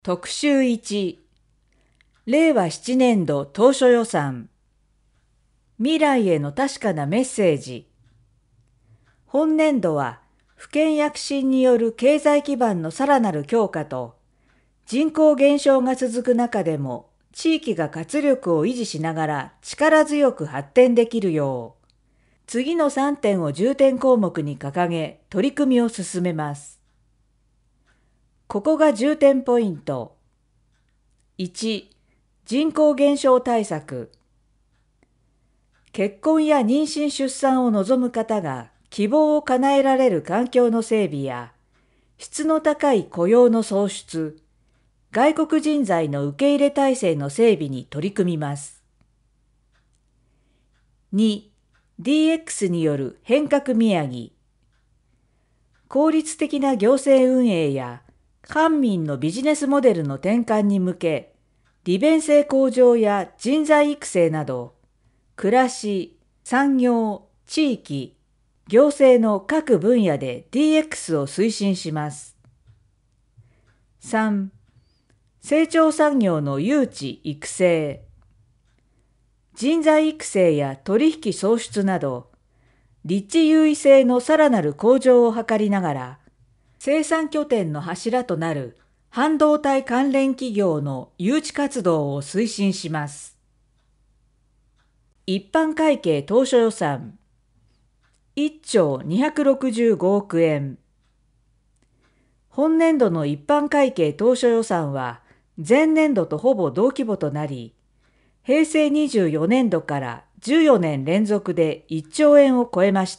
特集1、令和7年度当初予算。未来への確かなメッセージ。本年度は、府県躍進による経済基盤のさらなる強化と、人口減少が続く中でも、地域が活力を維持しながら力強く発展できるよう、次の3点を重点項目に掲げ、取り組みを進めます。ここが重点ポイント。1、人口減少対策。結婚や妊娠出産を望む方が希望を叶えられる環境の整備や、質の高い雇用の創出、外国人材の受け入れ体制の整備に取り組みます。2、DX による変革宮城。効率的な行政運営や官民のビジネスモデルの転換に向け、利便性向上や人材育成など、暮らし、産業、地域、行政の各分野で DX を推進します。3、成長産業の誘致育成。人材育成や取引創出など、立地優位性のさらなる向上を図りながら、生産拠点の柱となる半導体関連企業の誘致活動を推進します。一般会計当初予算1兆265億円。本年度の一般会計当初予算は前年度とほぼ同規模となり、平成24年度から14年連続で1兆円を超えました。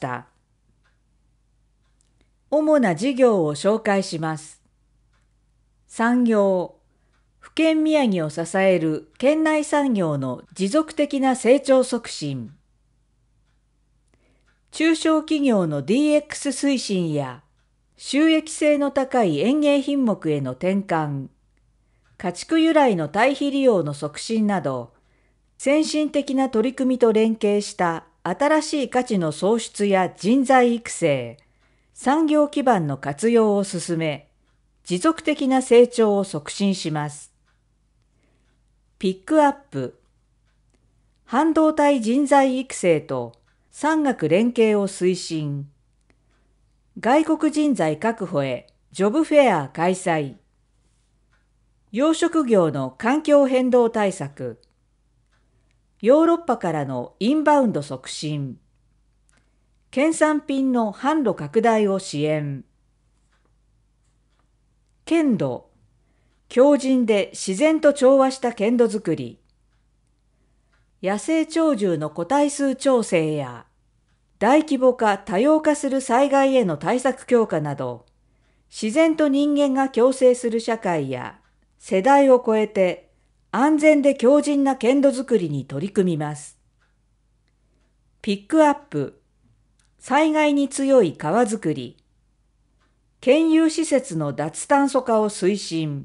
主な事業を紹介します。産業、府県宮城を支える県内産業の持続的な成長促進。中小企業の DX 推進や収益性の高い園芸品目への転換、家畜由来の堆肥利用の促進など、先進的な取り組みと連携した新しい価値の創出や人材育成、産業基盤の活用を進め、持続的な成長を促進します。ピックアップ、半導体人材育成と産学連携を推進、外国人材確保へジョブフェア開催、養殖業の環境変動対策、ヨーロッパからのインバウンド促進、県産品の販路拡大を支援、県土、強靭で自然と調和した県土づくり、野生鳥獣の個体数調整や大規模化多様化する災害への対策強化など、自然と人間が共生する社会や世代を超えて安全で強靭な県土づくりに取り組みます。ピックアップ、災害に強い川づくり、県有施設の脱炭素化を推進、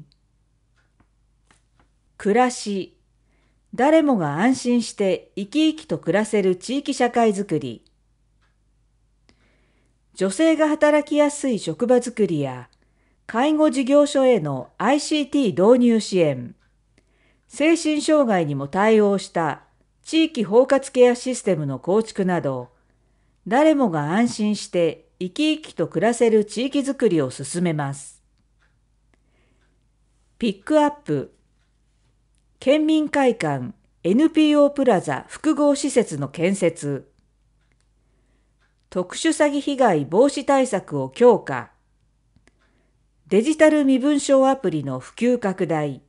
暮らし、誰もが安心して生き生きと暮らせる地域社会づくり、女性が働きやすい職場づくりや、介護事業所への ICT 導入支援、精神障害にも対応した地域包括ケアシステムの構築など、誰もが安心して生き生きと暮らせる地域づくりを進めます。ピックアップ、県民会館 NPO プラザ複合施設の建設、特殊詐欺被害防止対策を強化、デジタル身分証アプリの普及拡大、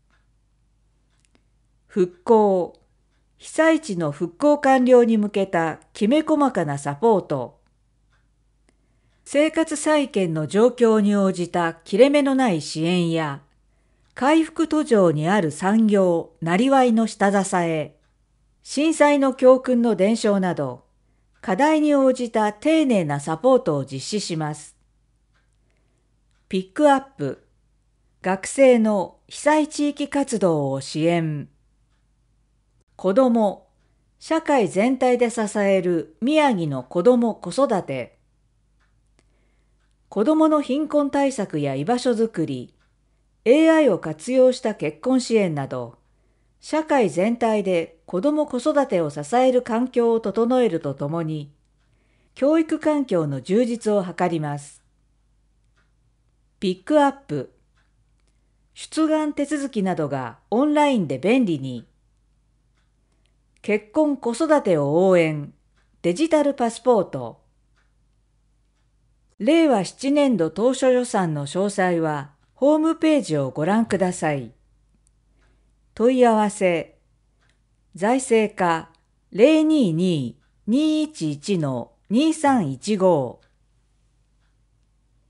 復興、被災地の復興完了に向けたきめ細かなサポート、生活再建の状況に応じた切れ目のない支援や、回復途上にある産業、なりわいの下支え、震災の教訓の伝承など、課題に応じた丁寧なサポートを実施します。ピックアップ、学生の被災地域活動を支援。子ども、社会全体で支える宮城の子ども・子育て。子どもの貧困対策や居場所づくり、 AI を活用した結婚支援など、社会全体で子ども子育てを支える環境を整えるとともに、教育環境の充実を図ります。ピックアップ。出願手続きなどがオンラインで便利に。結婚子育てを応援。デジタルパスポート。令和7年度当初予算の詳細はホームページをご覧ください。問い合わせ。財政課 022-211-2315